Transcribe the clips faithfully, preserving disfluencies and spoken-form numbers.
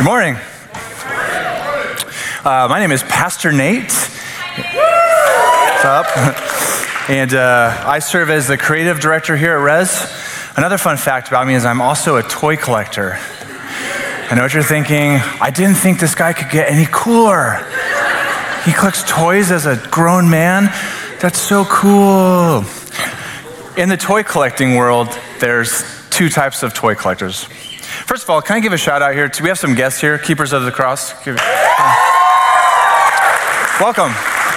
morning. Uh, my name is Pastor Nate. What's up? And uh, I serve as the creative director here at Res. Another fun fact about me is I'm also a toy collector. I know what you're thinking. I didn't think this guy could get any cooler. He collects toys as a grown man. That's so cool. In the toy collecting world, there's two types of toy collectors. First of all, can I give a shout out here? Do we have some guests here? Keepers of the Cross. Give it, uh, welcome.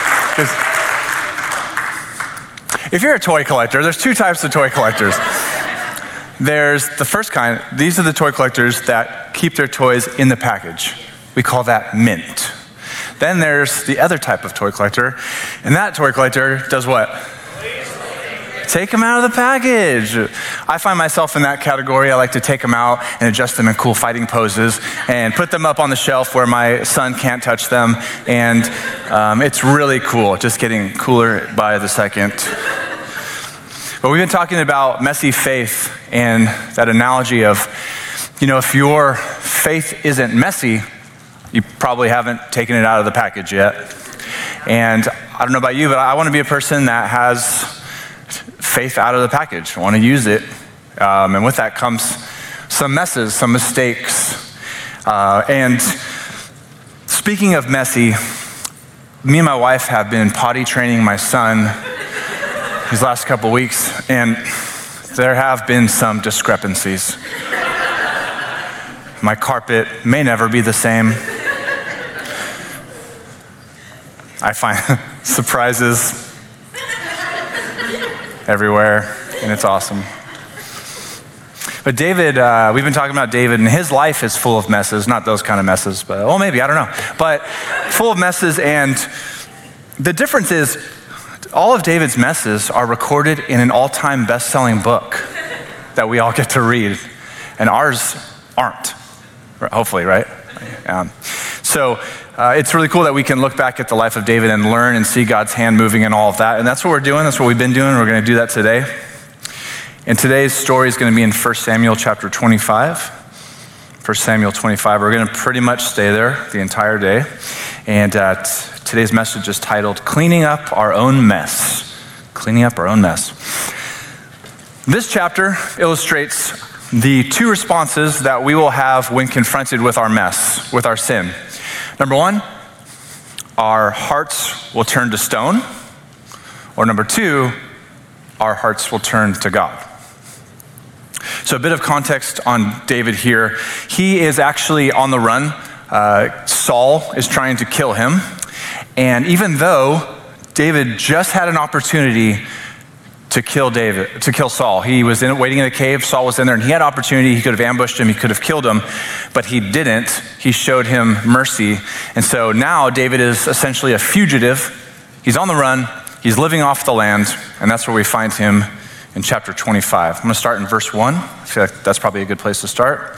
If you're a toy collector, there's two types of toy collectors. There's the first kind. These are the toy collectors that keep their toys in the package. We call that mint. Then there's the other type of toy collector, and that toy collector does what? Take them out of the package. I find myself in that category. I like to take them out and adjust them in cool fighting poses and put them up on the shelf where my son can't touch them. And um, it's really cool, just getting cooler by the second. But we've been talking about messy faith and that analogy of, you know, if your faith isn't messy, you probably haven't taken it out of the package yet. And I don't know about you, but I want to be a person that has faith out of the package. I want to use it. Um, and with that comes some messes, some mistakes. Uh, and speaking of messy, me and my wife have been potty training my son these last couple weeks, and there have been some discrepancies. My carpet may never be the same. I find surprises everywhere, and it's awesome. But David, uh, we've been talking about David, and his life is full of messes, not those kind of messes, but, well, maybe, I don't know. But full of messes, and the difference is all of David's messes are recorded in an all-time best-selling book that we all get to read, and ours aren't, hopefully, right? Um, so uh, it's really cool that we can look back at the life of David and learn and see God's hand moving in all of that. And that's what we're doing. That's what we've been doing. We're going to do that today. And today's story is going to be in First Samuel chapter twenty-five. First Samuel twenty-five. We're going to pretty much stay there the entire day. And uh, t- today's message is titled, Cleaning Up Our Own Mess. Cleaning Up Our Own Mess. This chapter illustrates the two responses that we will have when confronted with our mess, with our sin. Number one, our hearts will turn to stone. Or number two, our hearts will turn to God. So a bit of context on David here. He is actually on the run. Uh, Saul is trying to kill him. And even though David just had an opportunity to kill David, to kill Saul. He was in, waiting in a cave, Saul was in there, and he had opportunity, he could have ambushed him, he could have killed him, but he didn't. He showed him mercy. And so now David is essentially a fugitive. He's on the run, he's living off the land, and that's where we find him in chapter twenty-five. I'm gonna start in verse one. I feel like that's probably a good place to start.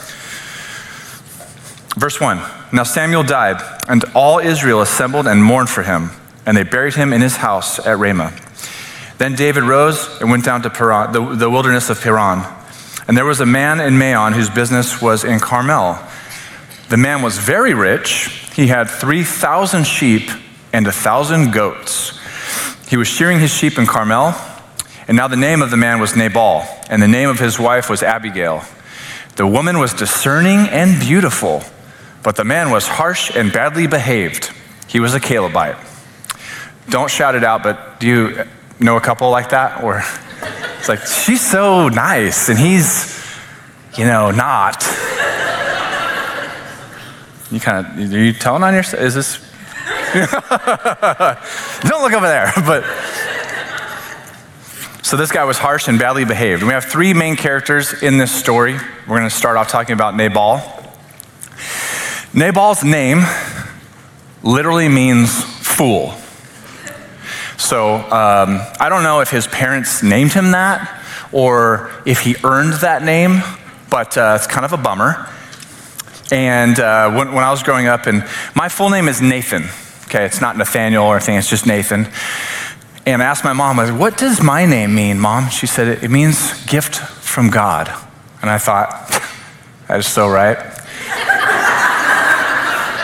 Verse one, now Samuel died, and all Israel assembled and mourned for him, and they buried him in his house at Ramah. Then David rose and went down to Paran, the, the wilderness of Paran. And there was a man in Maon whose business was in Carmel. The man was very rich. He had three thousand sheep and one thousand goats. He was shearing his sheep in Carmel. And now the name of the man was Nabal, and the name of his wife was Abigail. The woman was discerning and beautiful, but the man was harsh and badly behaved. He was a Calebite. Don't shout it out, but do you know a couple like that? Or it's like, she's so nice and he's, you know, not. You kind of, are you telling on yourself? Is this? Don't look over there. But so this guy was harsh and badly behaved. And we have three main characters in this story. We're going to start off talking about Nabal. Nabal's name literally means fool. So um, I don't know if his parents named him that or if he earned that name, but uh, it's kind of a bummer. And uh, when, when I was growing up, and my full name is Nathan. Okay, it's not Nathaniel or anything, it's just Nathan. And I asked my mom, I said, what does my name mean, Mom? She said, it, it means gift from God. And I thought, that is so right.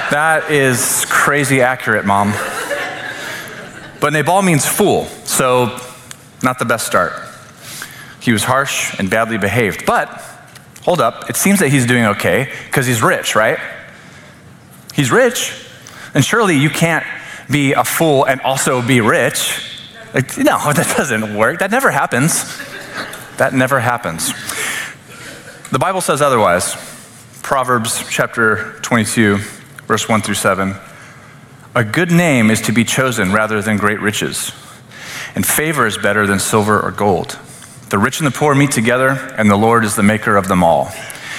That is crazy accurate, Mom. But Nabal means fool, so not the best start. He was harsh and badly behaved. But, hold up, it seems that he's doing okay because he's rich, right? He's rich, and surely you can't be a fool and also be rich. Like, no, that doesn't work. That never happens. That never happens. The Bible says otherwise. Proverbs chapter twenty-two, verse one through seven. A good name is to be chosen rather than great riches, and favor is better than silver or gold. The rich and the poor meet together, and the Lord is the maker of them all.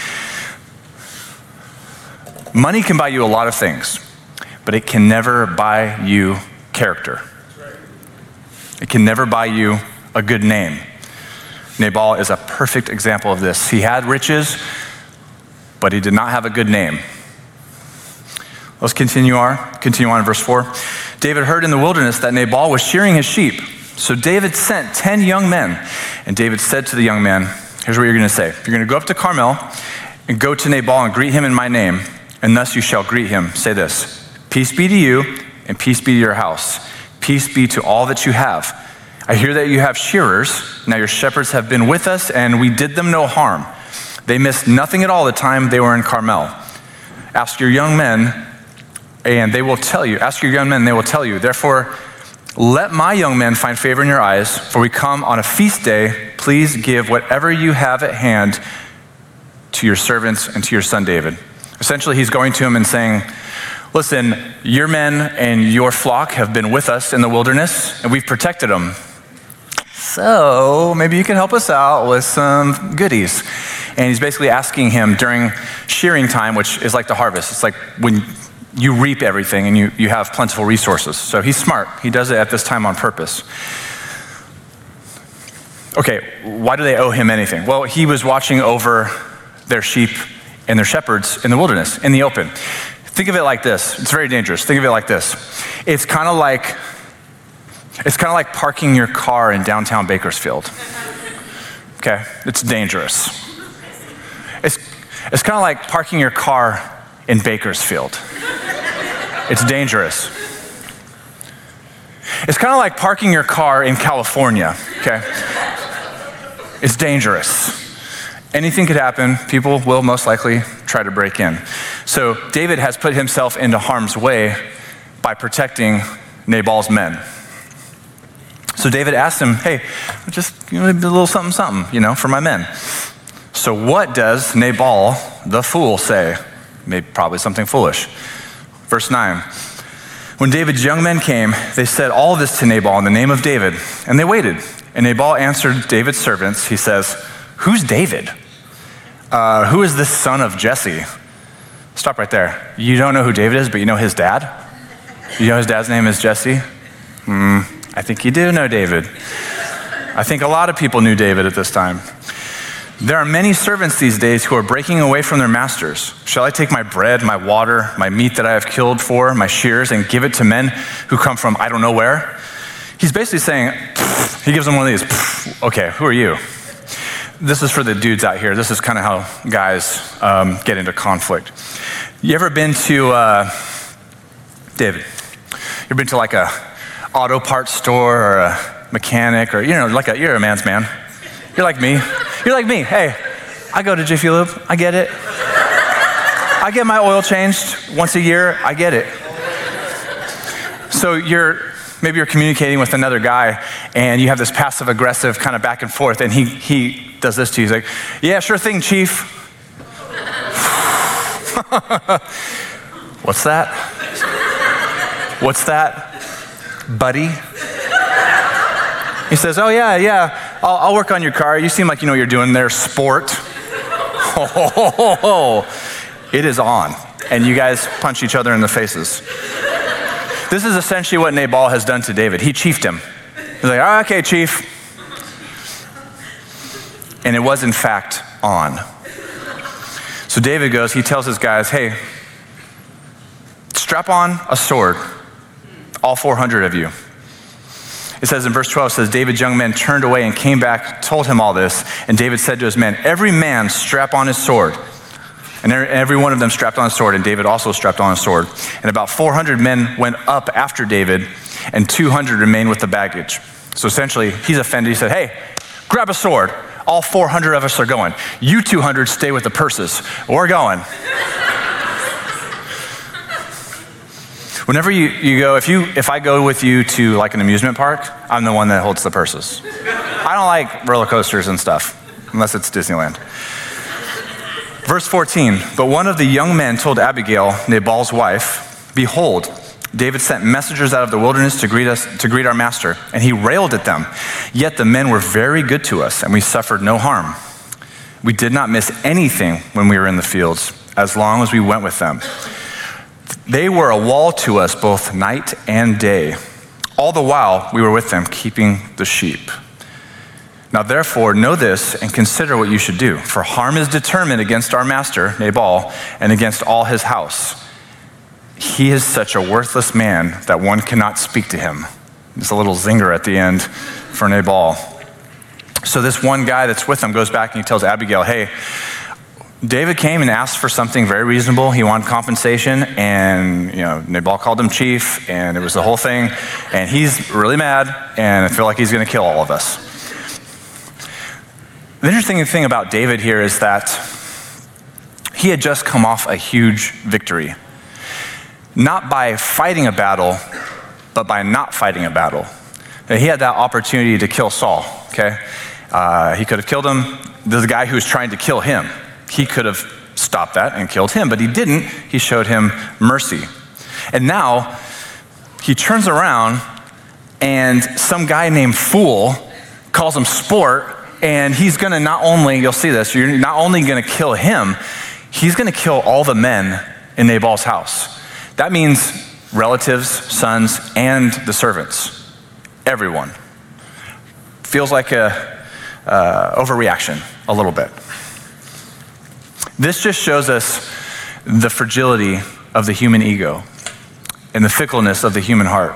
Money can buy you a lot of things, but it can never buy you character. It can never buy you a good name. Nabal is a perfect example of this. He had riches, but he did not have a good name. Let's continue on, continue on in verse four. David heard in the wilderness that Nabal was shearing his sheep. So David sent ten young men, and David said to the young men, here's what you're going to say. You're going to go up to Carmel and go to Nabal and greet him in my name, and thus you shall greet him. Say this, peace be to you, and peace be to your house. Peace be to all that you have. I hear that you have shearers. Now your shepherds have been with us, and we did them no harm. They missed nothing at all the time they were in Carmel. Ask your young men, and they will tell you. Ask your young men, and they will tell you. Therefore, let my young men find favor in your eyes, for we come on a feast day. Please give whatever you have at hand to your servants and to your son David. Essentially, he's going to him and saying, listen, your men and your flock have been with us in the wilderness, and we've protected them. So maybe you can help us out with some goodies. And he's basically asking him during shearing time, which is like the harvest. It's like when you reap everything and you, you have plentiful resources. So he's smart. He does it at this time on purpose. Okay, why do they owe him anything? Well, he was watching over their sheep and their shepherds in the wilderness, in the open. Think of it like this. It's very dangerous. Think of it like this. It's kind of like, it's kind of like parking your car in downtown Bakersfield. Okay, it's dangerous. It's, it's kind of like parking your car in Bakersfield. It's dangerous. It's kind of like parking your car in California, okay? It's dangerous. Anything could happen. People will most likely try to break in. So David has put himself into harm's way by protecting Nabal's men. So David asked him, hey, just you know, a little something, something, you know, for my men. So what does Nabal, the fool, say? Maybe probably something foolish. Verse nine. When David's young men came, they said all this to Nabal in the name of David, and they waited. And Nabal answered David's servants. He says, who's David? Uh, who is this son of Jesse? Stop right there. You don't know who David is, but you know his dad? You know his dad's name is Jesse? Hmm, I think you do know David. I think a lot of people knew David at this time. There are many servants these days who are breaking away from their masters. Shall I take my bread, my water, my meat that I have killed for, my shears, and give it to men who come from I don't know where? He's basically saying, he gives them one of these, okay, who are you? This is for the dudes out here. This is kind of how guys um, get into conflict. You ever been to, uh, David, you ever been to like a auto parts store or a mechanic or, you know, like a, you're a man's man. You're like me. You're like me. Hey, I go to Jiffy Lube. I get it. I get my oil changed once a year. I get it. So you're, maybe you're communicating with another guy and you have this passive aggressive kind of back and forth and he, he does this to you. He's like, yeah, sure thing, chief. What's that? What's that, buddy? He says, oh yeah, yeah, I'll, I'll work on your car. You seem like you know what you're doing there, sport. Oh, it is on. And you guys punch each other in the faces. This is essentially what Nabal has done to David. He chiefed him. He's like, oh, okay, chief. And it was in fact on. So David goes, he tells his guys, hey, strap on a sword, all four hundred of you. It says in verse twelve, it says, David's young men turned away and came back, told him all this. And David said to his men, every man strap on his sword. And every one of them strapped on a sword, and David also strapped on a sword. And about four hundred men went up after David, and two hundred remained with the baggage. So essentially, he's offended. He said, hey, grab a sword. All four hundred of us are going. You two hundred stay with the purses. We're going. Whenever you, you go, if you if I go with you to like an amusement park, I'm the one that holds the purses. I don't like roller coasters and stuff, unless it's Disneyland. Verse fourteen, but one of the young men told Abigail, Nabal's wife, behold, David sent messengers out of the wilderness to greet us, to greet our master, and he railed at them. Yet the men were very good to us, and we suffered no harm. We did not miss anything when we were in the fields, as long as we went with them. They were a wall to us both night and day. All the while we were with them, keeping the sheep. Now therefore know this and consider what you should do, for harm is determined against our master, Nabal, and against all his house. He is such a worthless man that one cannot speak to him. There's a little zinger at the end for Nabal. So this one guy that's with him goes back and he tells Abigail, hey, David came and asked for something very reasonable. He wanted compensation, and you know Nabal called him chief, and it was the whole thing. And he's really mad, and I feel like he's going to kill all of us. The interesting thing about David here is that he had just come off a huge victory. Not by fighting a battle, but by not fighting a battle. He had that opportunity to kill Saul, okay? Uh, he could have killed him. There's a guy who was trying to kill him. He could have stopped that and killed him, but he didn't. He showed him mercy. And now he turns around and some guy named Fool calls him sport, and he's gonna not only, you'll see this, you're not only gonna kill him, he's gonna kill all the men in Nabal's house. That means relatives, sons, and the servants. Everyone. Feels like a uh, overreaction a little bit. This just shows us the fragility of the human ego and the fickleness of the human heart.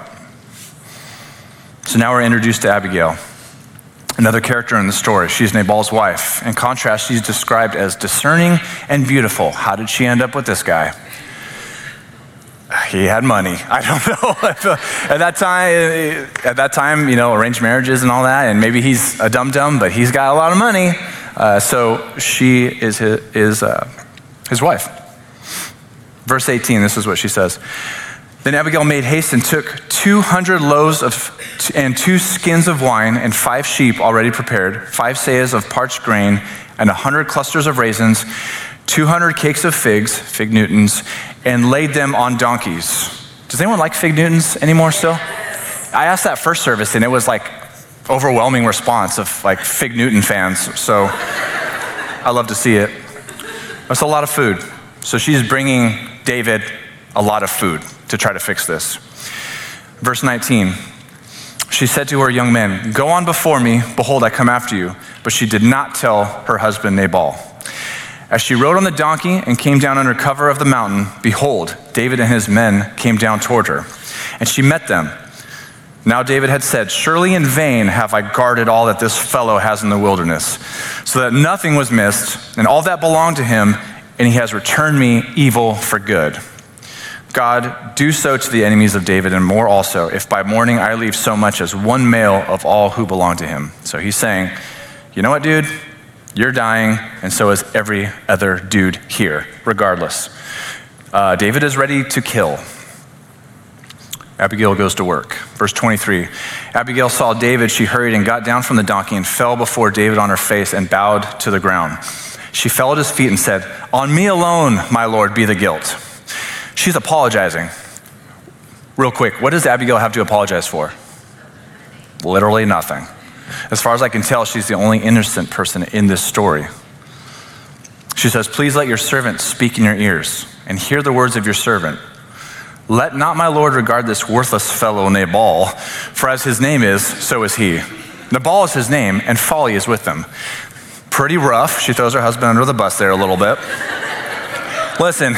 So now we're introduced to Abigail, another character in the story. She's Nabal's wife. In contrast, she's described as discerning and beautiful. How did she end up with this guy? He had money. I don't know. At that time, at that time, you know, arranged marriages and all that, and maybe he's a dum-dum, but he's got a lot of money. Uh, so she is his, is, uh, his wife. Verse eighteen, this is what she says. Then Abigail made haste and took two hundred loaves of and two skins of wine and five sheep already prepared, five seahs of parched grain and a hundred clusters of raisins, two hundred cakes of figs, fig Newtons, and laid them on donkeys. Does anyone like fig Newtons anymore still? I asked that first service and it was like overwhelming response of like fig Newton fans. So I love to see it. That's a lot of food. So she's bringing David a lot of food to try to fix this. Verse nineteen, she said to her young men, go on before me, behold, I come after you. But she did not tell her husband Nabal. As she rode on the donkey and came down under cover of the mountain, behold, David and his men came down toward her. And she met them. Now David had said, surely in vain have I guarded all that this fellow has in the wilderness, so that nothing was missed, and all that belonged to him, and he has returned me evil for good. God, do so to the enemies of David and more also, if by morning I leave so much as one male of all who belong to him. So he's saying, you know what, dude? You're dying, and so is every other dude here, regardless. Uh, David is ready to kill. Abigail goes to work. Verse twenty-three, Abigail saw David. She hurried and got down from the donkey and fell before David on her face and bowed to the ground. She fell at his feet and said, on me alone, my Lord, be the guilt. She's apologizing. Real quick, what does Abigail have to apologize for? Literally nothing. As far as I can tell, she's the only innocent person in this story. She says, please let your servant speak in your ears and hear the words of your servant. Let not my Lord regard this worthless fellow Nabal, for as his name is, so is he. Nabal is his name, and folly is with him. Pretty rough. She throws her husband under the bus there a little bit. Listen,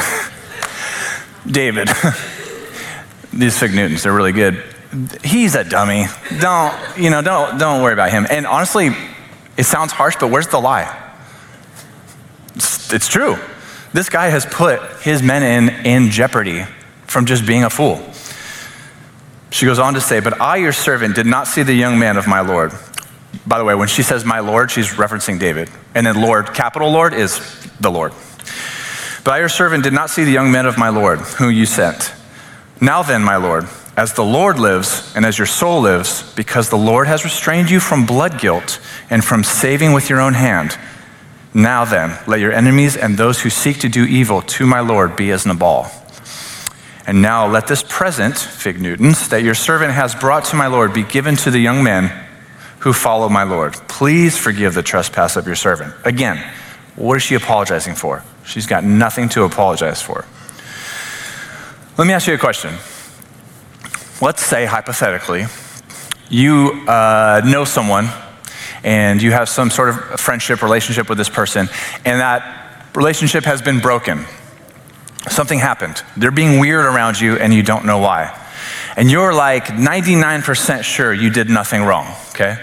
David, these fig Newtons, they're really good. He's a dummy. Don't, you know, don't, don't worry about him. And honestly, it sounds harsh, but where's the lie? It's, it's true. This guy has put his men in, in jeopardy from just being a fool. She goes on to say, but I, your servant, did not see the young man of my Lord. By the way, when she says my Lord, she's referencing David. And then Lord, capital Lord, is the Lord. But I, your servant, did not see the young men of my Lord, whom you sent. Now then, my Lord, as the Lord lives and as your soul lives, because the Lord has restrained you from blood guilt and from saving with your own hand, now then, let your enemies and those who seek to do evil to my Lord be as Nabal. And now let this present, fig Newtons, that your servant has brought to my Lord be given to the young men who follow my Lord. Please forgive the trespass of your servant. Again, what is she apologizing for? She's got nothing to apologize for. Let me ask you a question. Let's say, hypothetically, you uh, know someone and you have some sort of friendship, relationship with this person, and that relationship has been broken. Something happened. They're being weird around you and you don't know why. And you're like ninety-nine percent sure you did nothing wrong, okay?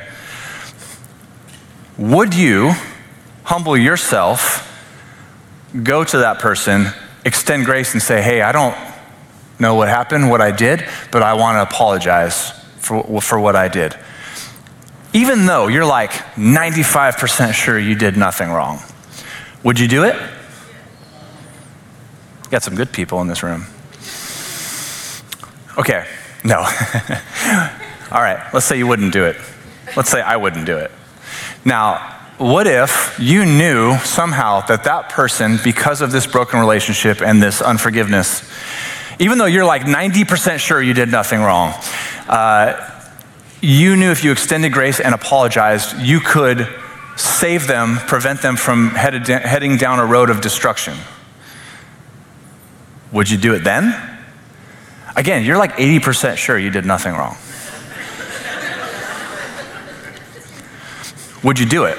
Would you humble yourself, go to that person, extend grace and say, hey, I don't know what happened, what I did, but I want to apologize for, for what I did. Even though you're like ninety-five percent sure you did nothing wrong. Would you do it? Got some good people in this room. Okay, no. All right, let's say you wouldn't do it. Let's say I wouldn't do it. Now, what if you knew somehow that that person, because of this broken relationship and this unforgiveness, even though you're like ninety percent sure you did nothing wrong, uh, you knew if you extended grace and apologized, you could save them, prevent them from headed, heading down a road of destruction. Would you do it then? Again, you're like eighty percent sure you did nothing wrong. Would you do it?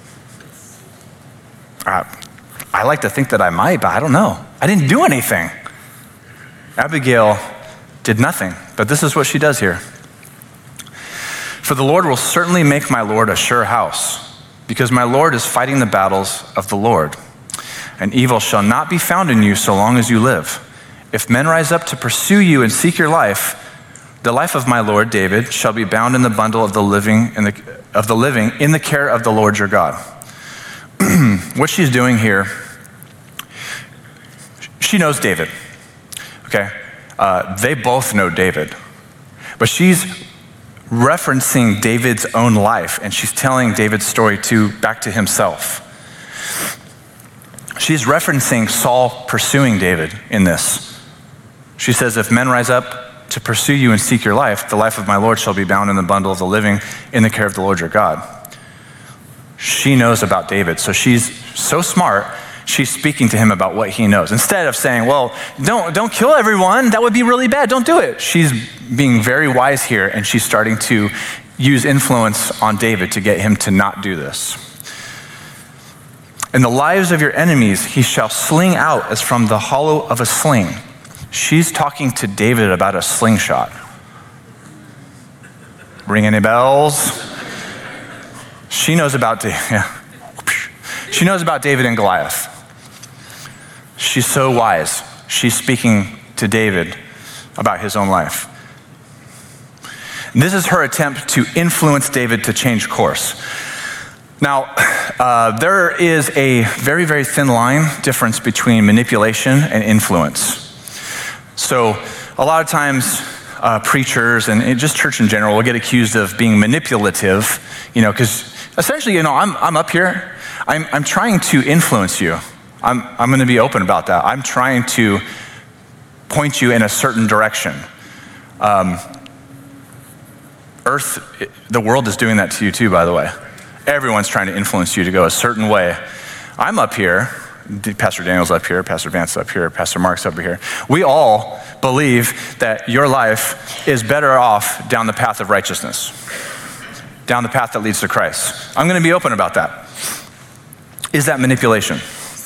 Uh, I like to think that I might, but I don't know. I didn't do anything. Abigail did nothing, but this is what she does here. For the Lord will certainly make my Lord a sure house, because my Lord is fighting the battles of the Lord. And evil shall not be found in you so long as you live. If men rise up to pursue you and seek your life, the life of my Lord David shall be bound in the bundle of the living in the, of the living in the care of the Lord your God. What she's doing here, she knows David. Okay, uh, they both know David, but she's referencing David's own life, and she's telling David's story to back to himself. She's referencing Saul pursuing David in this. She says, if men rise up to pursue you and seek your life, the life of my Lord shall be bound in the bundle of the living in the care of the Lord your God. She knows about David, so she's so smart, she's speaking to him about what he knows. Instead of saying, well, don't, don't kill everyone, that would be really bad, don't do it. She's being very wise here, and she's starting to use influence on David to get him to not do this. In the lives of your enemies, he shall sling out as from the hollow of a sling. She's talking to David about a slingshot. Ring any bells? She knows about David. Yeah. She knows about David and Goliath. She's so wise. She's speaking to David about his own life. This is her attempt to influence David to change course. Now, uh, there is a very, very thin line difference between manipulation and influence. So a lot of times uh, preachers and just church in general will get accused of being manipulative, you know, because essentially, you know, I'm, I'm up here, I'm, I'm trying to influence you. I'm, I'm going to be open about that. I'm trying to point you in a certain direction. Um, Earth, the world is doing that to you too, by the way. Everyone's trying to influence you to go a certain way. I'm up here, Pastor Daniel's up here, Pastor Vance's up here, Pastor Mark's up here. We all believe that your life is better off down the path of righteousness, down the path that leads to Christ. I'm going to be open about that. Is that manipulation?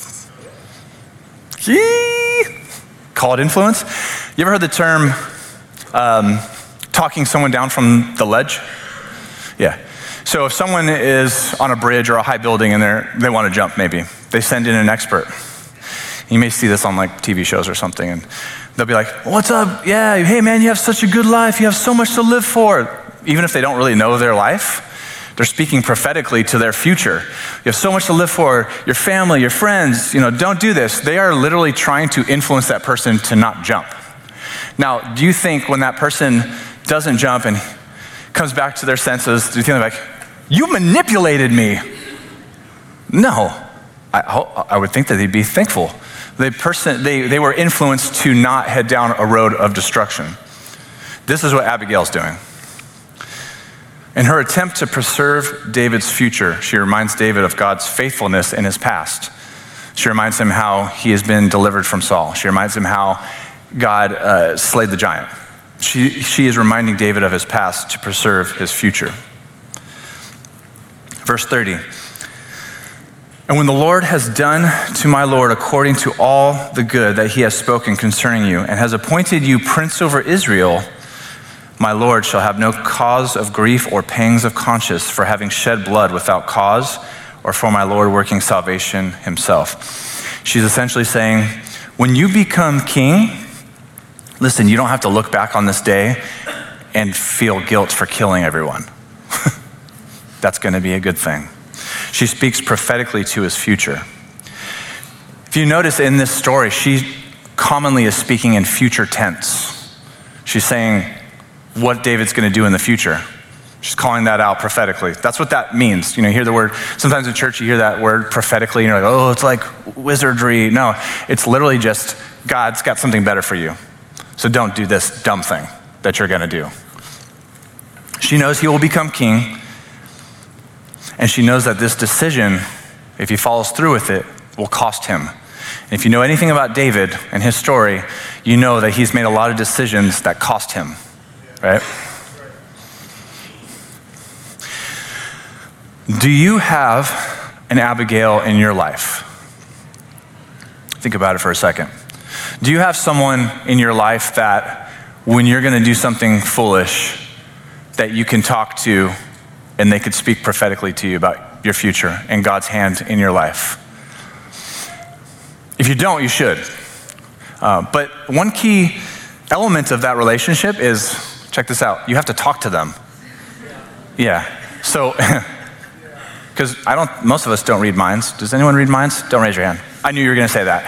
Yee! Call it influence? You ever heard the term um, talking someone down from the ledge? Yeah. So if someone is on a bridge or a high building and they they want to jump maybe, they send in an expert. You may see this on like T V shows or something, and they'll be like, what's up? Yeah, hey man, you have such a good life. You have so much to live for. Even if they don't really know their life, they're speaking prophetically to their future. You have so much to live for, your family, your friends, you know, don't do this. They are literally trying to influence that person to not jump. Now, do you think when that person doesn't jump and comes back to their senses, do you think they're like, you manipulated me? No, I, I would think that they'd be thankful. The person, they, they were influenced to not head down a road of destruction. This is what Abigail's doing. In her attempt to preserve David's future, she reminds David of God's faithfulness in his past. She reminds him how he has been delivered from Saul. She reminds him how God uh, slayed the giant. She, she is reminding David of his past to preserve his future. Verse thirty. And when the Lord has done to my Lord according to all the good that he has spoken concerning you, and has appointed you prince over Israel, my Lord shall have no cause of grief or pangs of conscience for having shed blood without cause, or for my Lord working salvation himself. She's essentially saying, when you become king, listen, you don't have to look back on this day and feel guilt for killing everyone. That's going to be a good thing. She speaks prophetically to his future. If you notice in this story, she commonly is speaking in future tense. She's saying what David's going to do in the future. She's calling that out prophetically. That's what that means. You know, you hear the word, sometimes in church you hear that word prophetically, and you're like, oh, it's like wizardry. No, it's literally just God's got something better for you. So don't do this dumb thing that you're going to do. She knows he will become king, and she knows that this decision, if he follows through with it, will cost him. And if you know anything about David and his story, you know that he's made a lot of decisions that cost him, right? Do you have an Abigail in your life? Think about it for a second. Do you have someone in your life that when you're going to do something foolish, that you can talk to and they could speak prophetically to you about your future and God's hand in your life? If you don't, you should. Uh, but one key element of that relationship is, check this out, you have to talk to them. Yeah. So, because I don't, most of us don't read minds. Does anyone read minds? Don't raise your hand. I knew you were going to say that.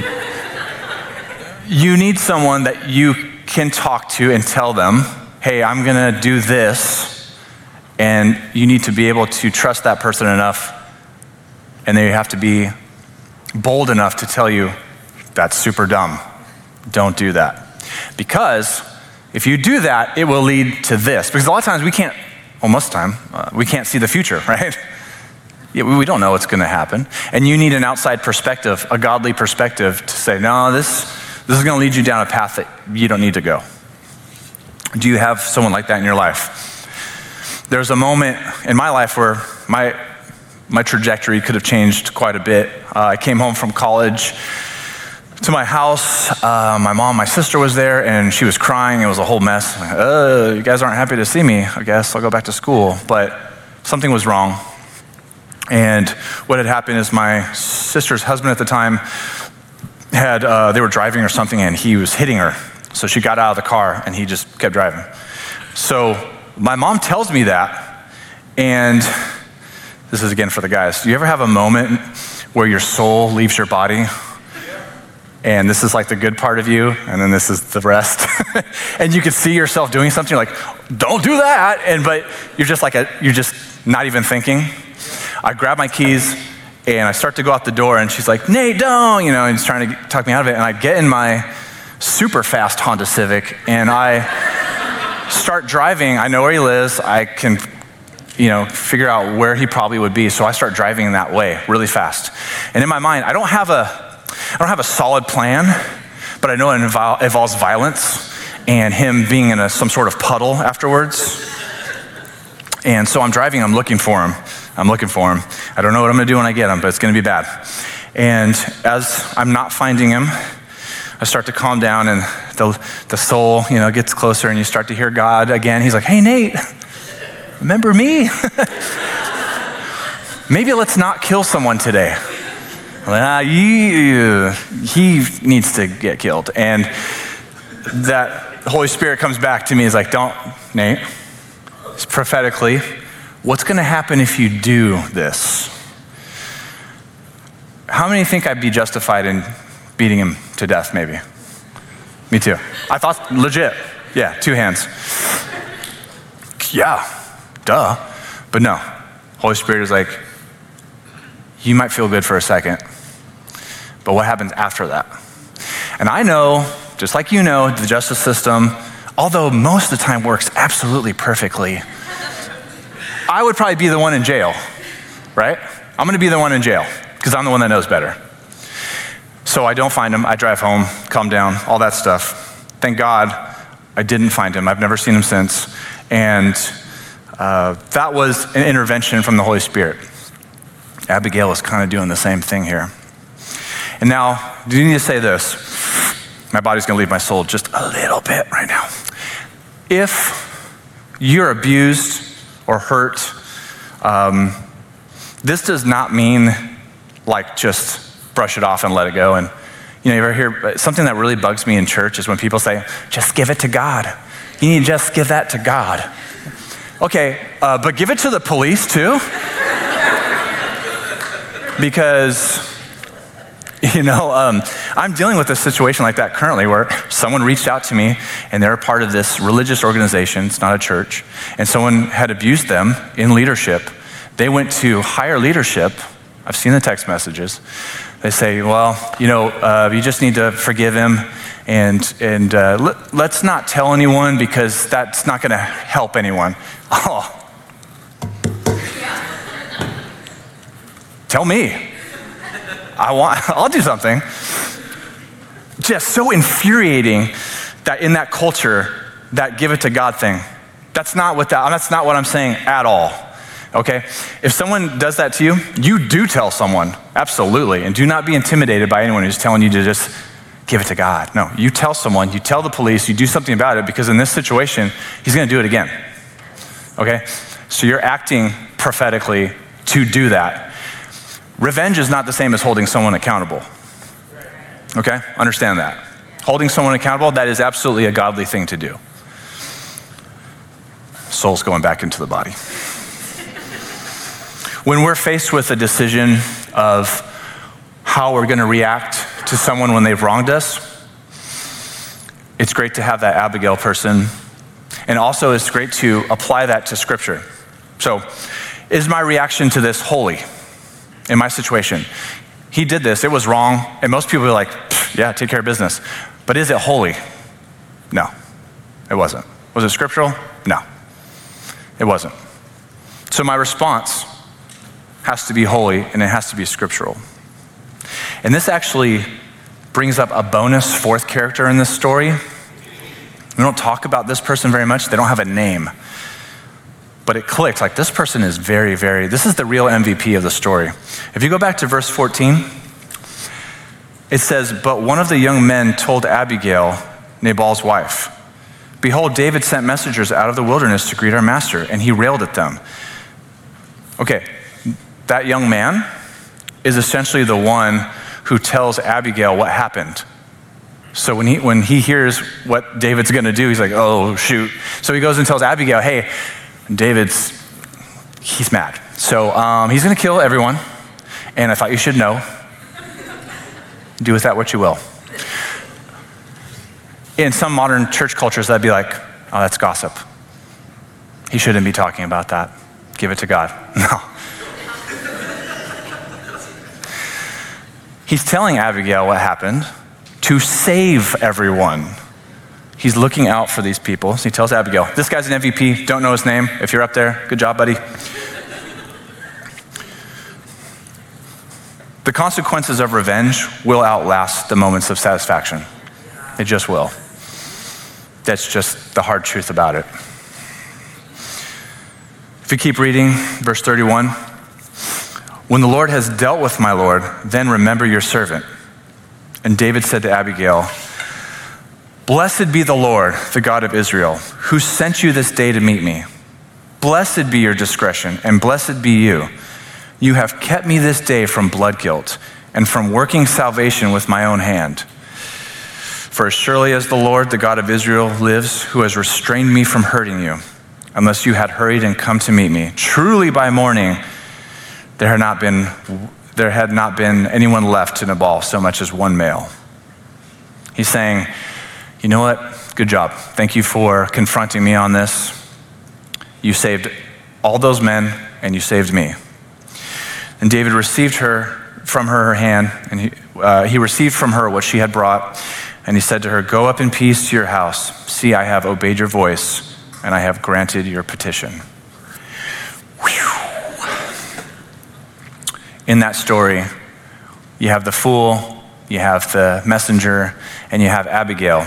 You need someone that you can talk to and tell them, hey, I'm going to do this. And you need to be able to trust that person enough, and they have to be bold enough to tell you, that's super dumb. Don't do that. Because if you do that, it will lead to this. Because a lot of times we can't, well, most of the time, uh, we can't see the future, right? Yeah, we, we don't know what's going to happen. And you need an outside perspective, a godly perspective to say, no, this, this is going to lead you down a path that you don't need to go. Do you have someone like that in your life? There's a moment in my life where my my trajectory could have changed quite a bit. Uh, I came home from college to my house. Uh, my mom, my sister was there, and she was crying. It was a whole mess. Like, oh, you guys aren't happy to see me. I guess I'll go back to school. But something was wrong. And what had happened is my sister's husband at the time had, uh, they were driving or something, and he was hitting her. So she got out of the car, and he just kept driving. So my mom tells me that, and this is again for the guys. Do you ever have a moment where your soul leaves your body? And this is like the good part of you, and then this is the rest. And you can see yourself doing something, you're like, don't do that. And but you're just like a, you're just not even thinking. I grab my keys and I start to go out the door, and she's like, Nate, don't, you know, and she's trying to talk me out of it. And I get in my super fast Honda Civic, and I start driving. I know where he lives. I can, you know, figure out where he probably would be. So I start driving that way really fast. And in my mind, I don't have a, I don't have a solid plan, but I know it invol- involves violence and him being in a, some sort of puddle afterwards. And so I'm driving. I'm looking for him. I'm looking for him. I don't know what I'm going to do when I get him, but it's going to be bad. And as I'm not finding him, I start to calm down, and the the soul, you know, gets closer, and you start to hear God again. He's like, hey, Nate, remember me? Maybe let's not kill someone today. I'm like, ah, he, he needs to get killed. And that Holy Spirit comes back to me, is like, don't, Nate, it's prophetically, what's going to happen if you do this? How many think I'd be justified in beating him to death, maybe? Me too. I thought, legit, yeah, two hands. Yeah, duh. But no, Holy Spirit is like, you might feel good for a second, but what happens after that? And I know, just like you know, the justice system, although most of the time works absolutely perfectly, I would probably be the one in jail, right? I'm gonna be the one in jail, because I'm the one that knows better. So I don't find him, I drive home, calm down, all that stuff. Thank God I didn't find him. I've never seen him since. And uh, that was an intervention from the Holy Spirit. Abigail is kind of doing the same thing here. And now, do you need to say this? My body's gonna leave my soul just a little bit right now. If you're abused or hurt, um, this does not mean like just brush it off and let it go. And you know, you ever hear, something that really bugs me in church is when people say, just give it to God. You need to just give that to God. Okay, uh, but give it to the police too? Because, you know, um, I'm dealing with a situation like that currently where someone reached out to me and they're a part of this religious organization, it's not a church, and someone had abused them in leadership. They went to higher leadership. I've seen the text messages. They say, well, you know, uh, you just need to forgive him and, and uh, let, let's not tell anyone because that's not gonna help anyone. Oh. Tell me. I want, I'll do something. Just so infuriating that in that culture, that give it to God thing. That's not what that, that's not what I'm saying at all. Okay? If someone does that to you, you do tell someone, absolutely. And do not be intimidated by anyone who's telling you to just give it to God. No, you tell someone, you tell the police, you do something about it, because in this situation, he's gonna do it again. Okay? So you're acting prophetically to do that. Revenge is not the same as holding someone accountable. Okay? Understand that. Holding someone accountable, that is absolutely a godly thing to do. Soul's going back into the body. When we're faced with a decision of how we're gonna react to someone when they've wronged us, it's great to have that Abigail person. And also it's great to apply that to Scripture. So, is my reaction to this holy? In my situation, he did this, it was wrong, and most people are like, yeah, take care of business. But is it holy? No, it wasn't. Was it scriptural? No, it wasn't. So my response has to be holy, and it has to be scriptural. And this actually brings up a bonus fourth character in this story. We don't talk about this person very much. They don't have a name. But it clicked, like this person is very, very, this is the real M V P of the story. If you go back to verse fourteen, it says, but one of the young men told Abigail, Nabal's wife, behold, David sent messengers out of the wilderness to greet our master, and he railed at them. Okay, that young man is essentially the one who tells Abigail what happened. So when he, when he hears what David's gonna do, he's like, oh, shoot. So he goes and tells Abigail, hey, David's, he's mad. So um, he's gonna kill everyone, and I thought you should know. Do with that what you will. In some modern church cultures, that'd be like, oh, that's gossip. He shouldn't be talking about that. Give it to God. No. He's telling Abigail what happened to save everyone. He's looking out for these people. So he tells Abigail, this guy's an M V P, don't know his name. If you're up there, good job, buddy. The consequences of revenge will outlast the moments of satisfaction. It just will. That's just the hard truth about it. If you keep reading, verse thirty-one, when the Lord has dealt with my Lord, then remember your servant. And David said to Abigail, blessed be the Lord, the God of Israel, who sent you this day to meet me. Blessed be your discretion, and blessed be you. You have kept me this day from blood guilt, and from working salvation with my own hand. For as surely as the Lord, the God of Israel, lives, who has restrained me from hurting you, unless you had hurried and come to meet me, truly by morning there had not been there had not been anyone left to Nabal, so much as one male. He's saying, you know what? Good job. Thank you for confronting me on this. You saved all those men, and you saved me. And David received her from her, her hand, and he, uh, he received from her what she had brought, and he said to her, go up in peace to your house. See, I have obeyed your voice, and I have granted your petition. Whew. In that story, you have the fool, you have the messenger, and you have Abigail.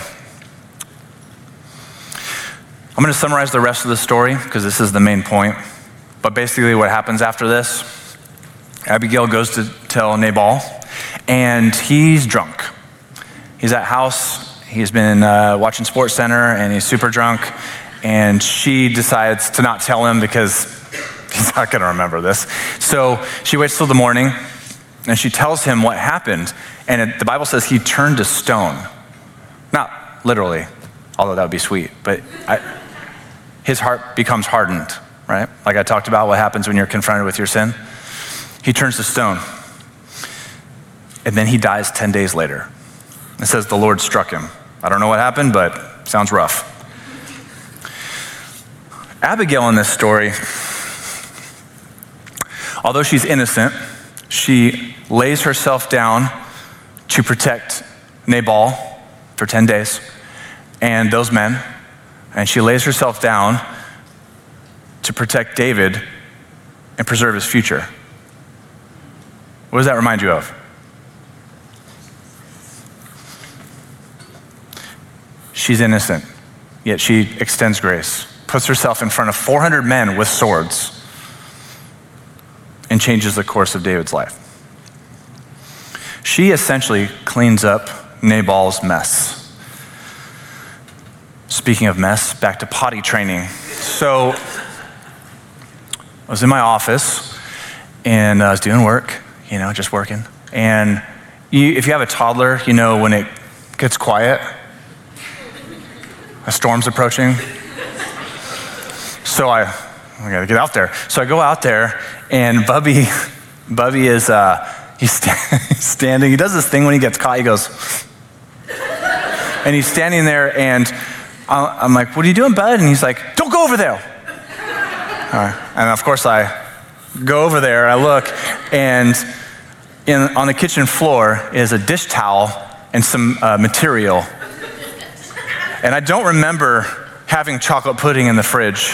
I'm going to summarize the rest of the story because this is the main point. But basically what happens after this, Abigail goes to tell Nabal, and he's drunk. He's at house, he's been uh, watching SportsCenter, and he's super drunk, and she decides to not tell him because he's not going to remember this. So she waits till the morning, and she tells him what happened, and it, the Bible says he turned to stone. Not literally, although that would be sweet, but I, his heart becomes hardened, right? Like I talked about what happens when you're confronted with your sin. He turns to stone, and then he dies ten days later. It says the Lord struck him. I don't know what happened, but sounds rough. Abigail in this story, although she's innocent, she lays herself down to protect Nabal for ten days and those men, and she lays herself down to protect David and preserve his future. What does that remind you of? She's innocent, yet she extends grace, puts herself in front of four hundred men with swords, and changes the course of David's life. She essentially cleans up Nabal's mess. Speaking of mess, back to potty training. So I was in my office, and I was doing work, you know, just working. And you, if you have a toddler, you know when it gets quiet, a storm's approaching. So I, I gotta get out there. So I go out there, and Bubby, Bubby is, uh, he's, sta- he's standing. He does this thing when he gets caught. He goes, and he's standing there, and I'm like, what are you doing, bud? And he's like, don't go over there. All right. And of course I go over there, I look, and in, on the kitchen floor is a dish towel and some uh, material. And I don't remember having chocolate pudding in the fridge.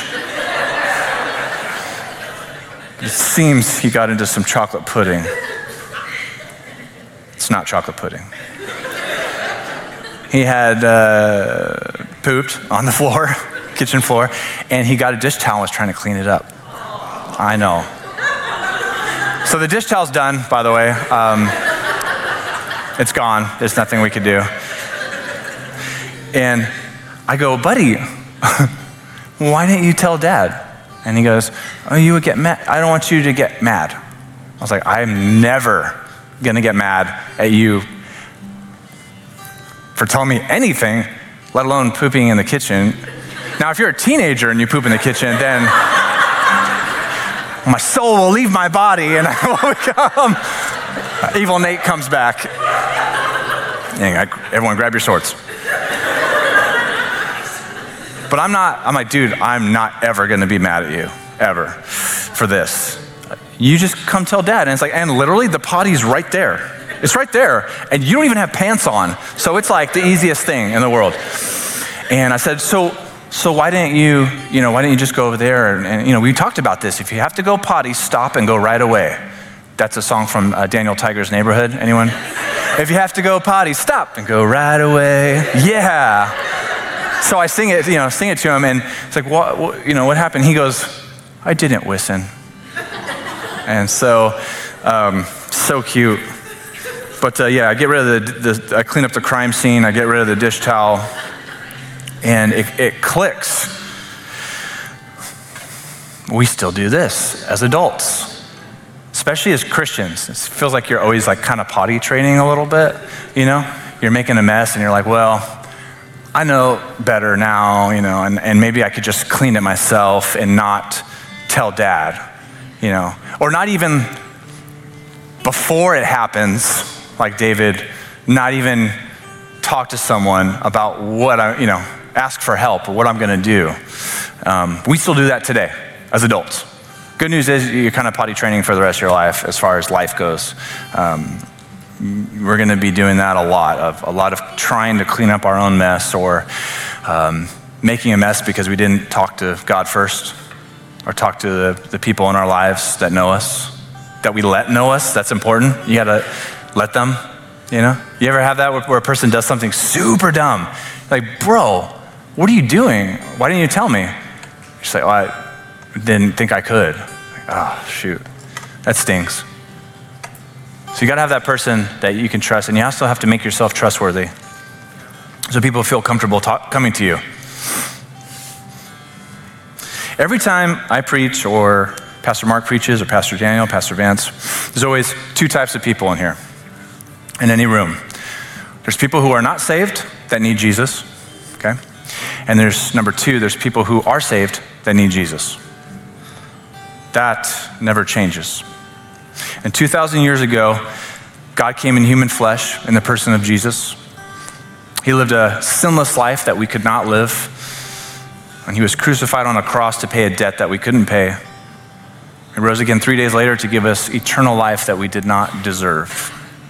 It seems he got into some chocolate pudding. It's not chocolate pudding. He had uh, pooped on the floor, kitchen floor, and he got a dish towel and was trying to clean it up. I know. So the dish towel's done, by the way. Um, it's gone. There's nothing we could do. And I go, buddy, why didn't you tell Dad? And he goes, oh, you would get mad. I don't want you to get mad. I was like, I'm never gonna get mad at you for telling me anything, let alone pooping in the kitchen. Now, if you're a teenager and you poop in the kitchen, then my soul will leave my body and I will become, evil Nate comes back. Everyone grab your swords. But I'm not, I'm like, dude, I'm not ever gonna be mad at you, ever, for this. You just come tell Dad. And it's like, and literally the potty's right there. It's right there, and you don't even have pants on. So it's like the easiest thing in the world. And I said, so so why didn't you, you know, why didn't you just go over there? And, and you know, we talked about this. If you have to go potty, stop and go right away. That's a song from uh, Daniel Tiger's Neighborhood. Anyone? If you have to go potty, stop and go right away. Yeah. So I sing it, you know, sing it to him, and it's like, what, what you know, what happened? He goes, I didn't listen. And so, um, so cute. But uh, yeah, I get rid of the, the, I clean up the crime scene, I get rid of the dish towel, and it, it clicks. We still do this as adults. especially as Christians. It feels like you're always like kind of potty training a little bit, you know? You're making a mess and you're like, well, I know better now, you know, and, and maybe I could just clean it myself and not tell dad, you know? Or not even before it happens, like David, not even talk to someone about what I, you know, ask for help or what I'm gonna do. Um, we still do that today as adults. Good news is you're kind of potty training for the rest of your life as far as life goes. Um, we're gonna be doing that a lot, of a lot of trying to clean up our own mess or um, making a mess because we didn't talk to God first or talk to the, the people in our lives that know us, that we let know us. That's important. You gotta let them, you know? You ever have that where, where a person does something super dumb? Like, bro, what are you doing? Why didn't you tell me? You're just like, oh, I didn't think I could. Like, oh, shoot, that stings. So you gotta have that person that you can trust, and you also have to make yourself trustworthy so people feel comfortable talk, coming to you. Every time I preach, or Pastor Mark preaches, or Pastor Daniel, Pastor Vance, there's always two types of people in here, in any room. There's people who are not saved that need Jesus, okay? And there's, number two, there's people who are saved that need Jesus. That never changes. And two thousand years ago, God came in human flesh in the person of Jesus. He lived a sinless life that we could not live. And he was crucified on a cross to pay a debt that we couldn't pay. He rose again three days later to give us eternal life that we did not deserve.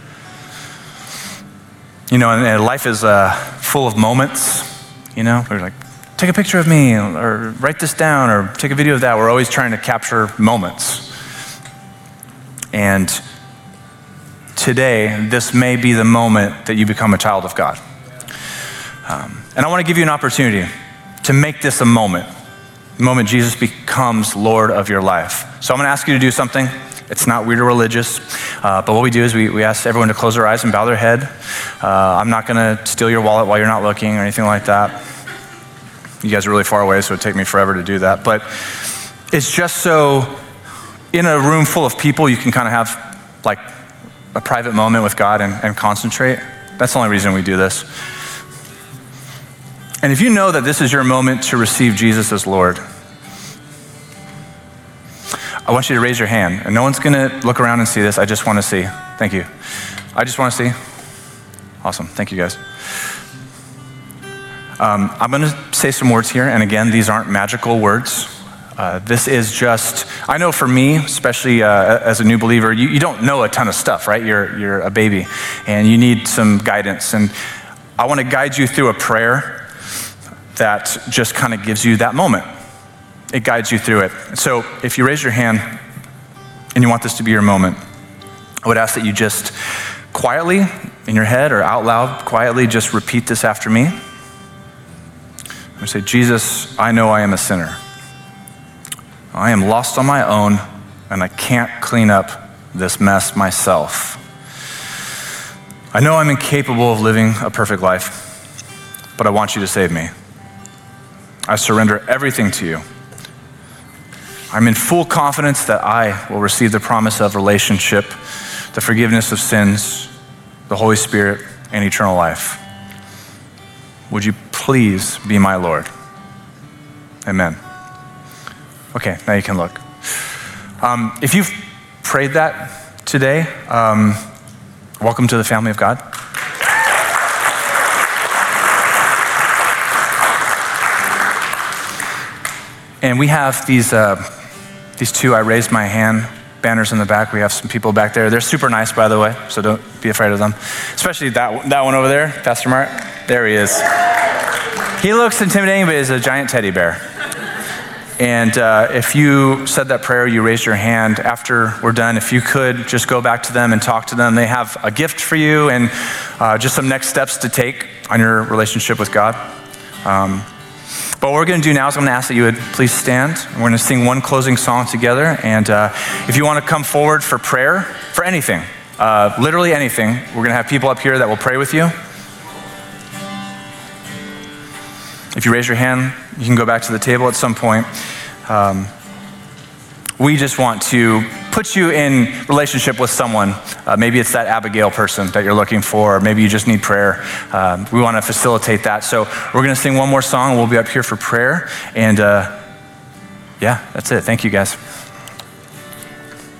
You know, and, and life is uh, full of moments, you know, we're like, take a picture of me, or write this down, or take a video of that. We're always trying to capture moments. And today, this may be the moment that you become a child of God. Um, and I want to give you an opportunity to make this a moment, the moment Jesus becomes Lord of your life. So I'm going to ask you to do something. It's not weird or religious, uh, but what we do is we, we ask everyone to close their eyes and bow their head. Uh, I'm not going to steal your wallet while you're not looking or anything like that. You guys are really far away, so it'd take me forever to do that. But it's just so, in a room full of people, you can kind of have like a private moment with God and, and concentrate. That's the only reason we do this. And if you know that this is your moment to receive Jesus as Lord, I want you to raise your hand. And no one's gonna look around and see this. I just wanna see. Thank you. I just wanna see. Awesome, thank you guys. Um, I'm gonna say some words here, and again, these aren't magical words. Uh, this is just, I know for me, especially uh, as a new believer, you, you don't know a ton of stuff, right? You're, you're a baby, and you need some guidance. And I wanna guide you through a prayer that just kind of gives you that moment. It guides you through it. So if you raise your hand and you want this to be your moment, I would ask that you just quietly, in your head or out loud, quietly just repeat this after me. I'm gonna say, Jesus, I know I am a sinner. I am lost on my own, and I can't clean up this mess myself. I know I'm incapable of living a perfect life, but I want you to save me. I surrender everything to you. I'm in full confidence that I will receive the promise of relationship, the forgiveness of sins, the Holy Spirit, and eternal life. Would you please be my Lord? Amen. Okay, now you can look. Um, if you've prayed that today, um, welcome to the family of God. And we have these uh, these two I raised my hand banners in the back. We have some people back there. They're super nice, by the way, so don't be afraid of them. Especially that, that one over there, Pastor Mark. There he is. He looks intimidating, but he's a giant teddy bear. And uh, if you said that prayer, you raised your hand, after we're done, if you could just go back to them and talk to them. They have a gift for you and uh, just some next steps to take on your relationship with God. Um, But what we're going to do now is I'm going to ask that you would please stand. We're going to sing one closing song together. And uh, if you want to come forward for prayer, for anything, uh, literally anything, we're going to have people up here that will pray with you. If you raise your hand, you can go back to the table at some point. Um, we just want to puts you in relationship with someone. Uh, maybe it's that Abigail person that you're looking for, or maybe you just need prayer. Um, we want to facilitate that. So we're going to sing one more song. We'll be up here for prayer. And uh, yeah, that's it. Thank you, guys.